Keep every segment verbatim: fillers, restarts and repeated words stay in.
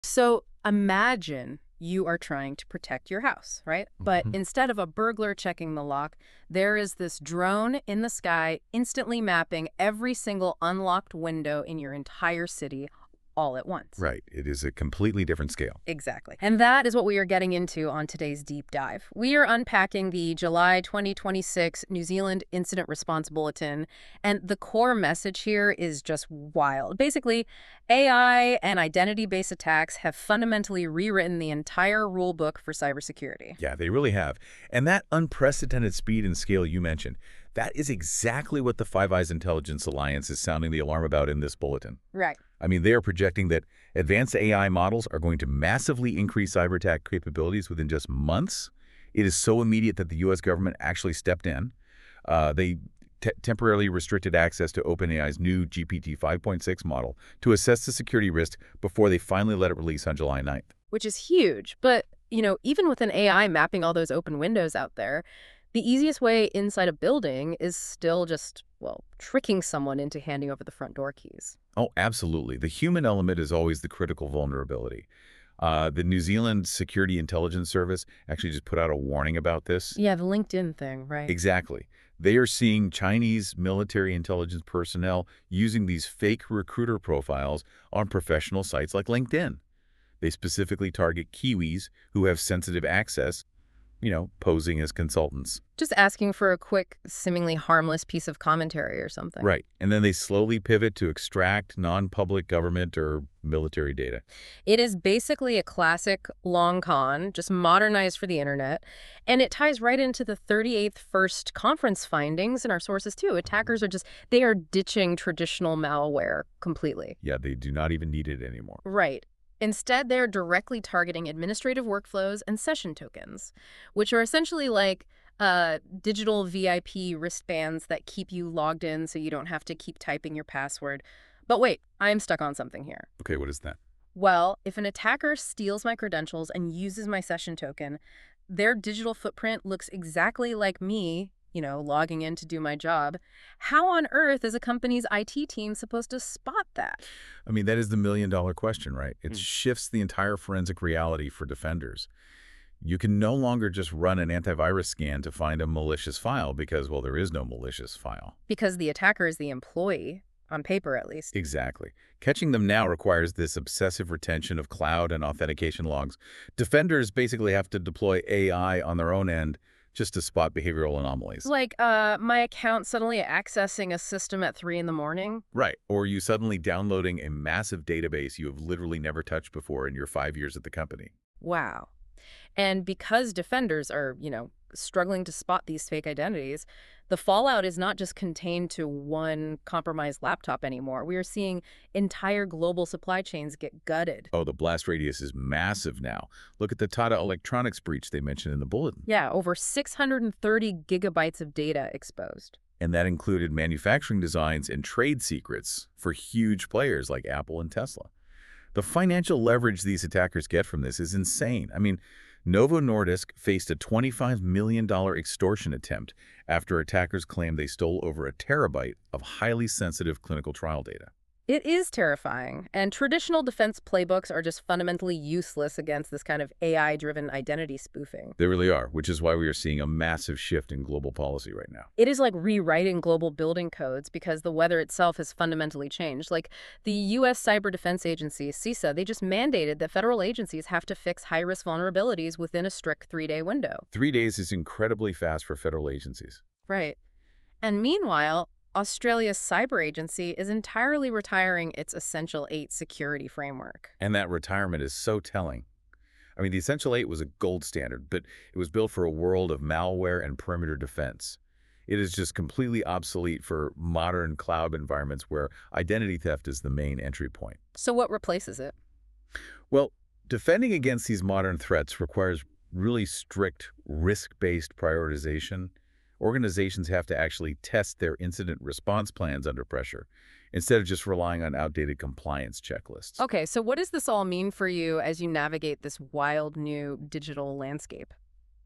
So imagine you are trying to protect your house, right? But Mhm. instead of a burglar checking the lock, there is this drone in the sky instantly mapping every single unlocked window in your entire city all at once. Right. It is a completely different scale. Exactly. And that is what we are getting into on today's deep dive. We are unpacking the July twenty twenty-six New Zealand Incident Response Bulletin, and the core message here is just wild. Basically, A I and identity-based attacks have fundamentally rewritten the entire rule book for cybersecurity. Yeah, they really have. And that unprecedented speed and scale you mentioned, that is exactly what the Five Eyes Intelligence Alliance is sounding the alarm about in this bulletin. Right. I mean, they are projecting that advanced A I models are going to massively increase cyber attack capabilities within just months. It is so immediate that the U S government actually stepped in. Uh, they te temporarily restricted access to OpenAI's new G P T five point six model to assess the security risk before they finally let it release on July ninth. Which is huge. But, you know, even with an A I mapping all those open windows out there, the easiest way inside a building is still just, well, tricking someone into handing over the front door keys. Oh, absolutely. The human element is always the critical vulnerability. Uh, the New Zealand Security Intelligence Service actually just put out a warning about this. Yeah, the LinkedIn thing, right? Exactly. They are seeing Chinese military intelligence personnel using these fake recruiter profiles on professional sites like LinkedIn. They specifically target Kiwis who have sensitive access, you know, posing as consultants. Just asking for a quick, seemingly harmless piece of commentary or something. Right. And then they slowly pivot to extract non-public government or military data. It is basically a classic long con, just modernized for the internet. And it ties right into the thirty-eighth First Conference findings in our sources, too. Attackers are just, they are ditching traditional malware completely. Yeah, they do not even need it anymore. Right. Instead, they're directly targeting administrative workflows and session tokens, which are essentially like uh, digital V I P wristbands that keep you logged in so you don't have to keep typing your password. But wait, I'm stuck on something here. Okay, what is that? Well, if an attacker steals my credentials and uses my session token, their digital footprint looks exactly like me, you know, logging in to do my job. How on earth is a company's I T team supposed to spot that? I mean, that is the million dollar question, right? It Hmm. shifts the entire forensic reality for defenders. You can no longer just run an antivirus scan to find a malicious file because, well, there is no malicious file. Because the attacker is the employee, on paper at least. Exactly. Catching them now requires this obsessive retention of cloud and authentication logs. Defenders basically have to deploy A I on their own end just to spot behavioral anomalies. Like, uh, my account suddenly accessing a system at three in the morning? Right. Or you suddenly downloading a massive database you have literally never touched before in your five years at the company. Wow. And because defenders are, you know, struggling to spot these fake identities, the fallout is not just contained to one compromised laptop anymore. We are seeing entire global supply chains get gutted. Oh, the blast radius is massive now. Look at the Tata Electronics breach they mentioned in the bulletin. Yeah, over six hundred thirty gigabytes of data exposed. And that included manufacturing designs and trade secrets for huge players like Apple and Tesla. The financial leverage these attackers get from this is insane. I mean, Novo Nordisk faced a twenty-five million dollar extortion attempt after attackers claimed they stole over a terabyte of highly sensitive clinical trial data. It is terrifying, and traditional defense playbooks are just fundamentally useless against this kind of A I-driven identity spoofing. They really are, which is why we are seeing a massive shift in global policy right now. It is like rewriting global building codes because the weather itself has fundamentally changed. Like the U S Cyber Defense Agency, CISA, they just mandated that federal agencies have to fix high-risk vulnerabilities within a strict three-day window. Three days is incredibly fast for federal agencies. Right. And meanwhile, Australia's cyber agency is entirely retiring its Essential eight security framework. And that retirement is so telling. I mean, the Essential eight was a gold standard, but it was built for a world of malware and perimeter defense. It is just completely obsolete for modern cloud environments where identity theft is the main entry point. So what replaces it? Well, defending against these modern threats requires really strict risk-based prioritization. Organizations have to actually test their incident response plans under pressure instead of just relying on outdated compliance checklists. Okay, so what does this all mean for you as you navigate this wild new digital landscape?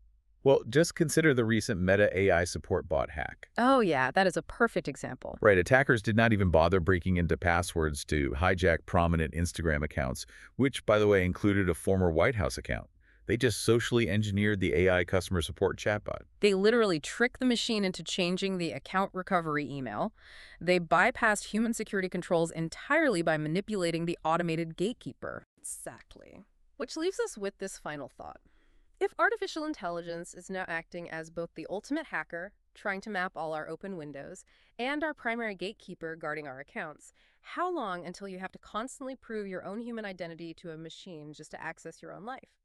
Well, just consider the recent Meta A I support bot hack. Oh yeah, that is a perfect example. Right, attackers did not even bother breaking into passwords to hijack prominent Instagram accounts, which, by the way, included a former White House account. They just socially engineered the A I customer support chatbot. They literally tricked the machine into changing the account recovery email. They bypassed human security controls entirely by manipulating the automated gatekeeper. Exactly. Which leaves us with this final thought. If artificial intelligence is now acting as both the ultimate hacker, trying to map all our open windows, and our primary gatekeeper guarding our accounts, how long until you have to constantly prove your own human identity to a machine just to access your own life?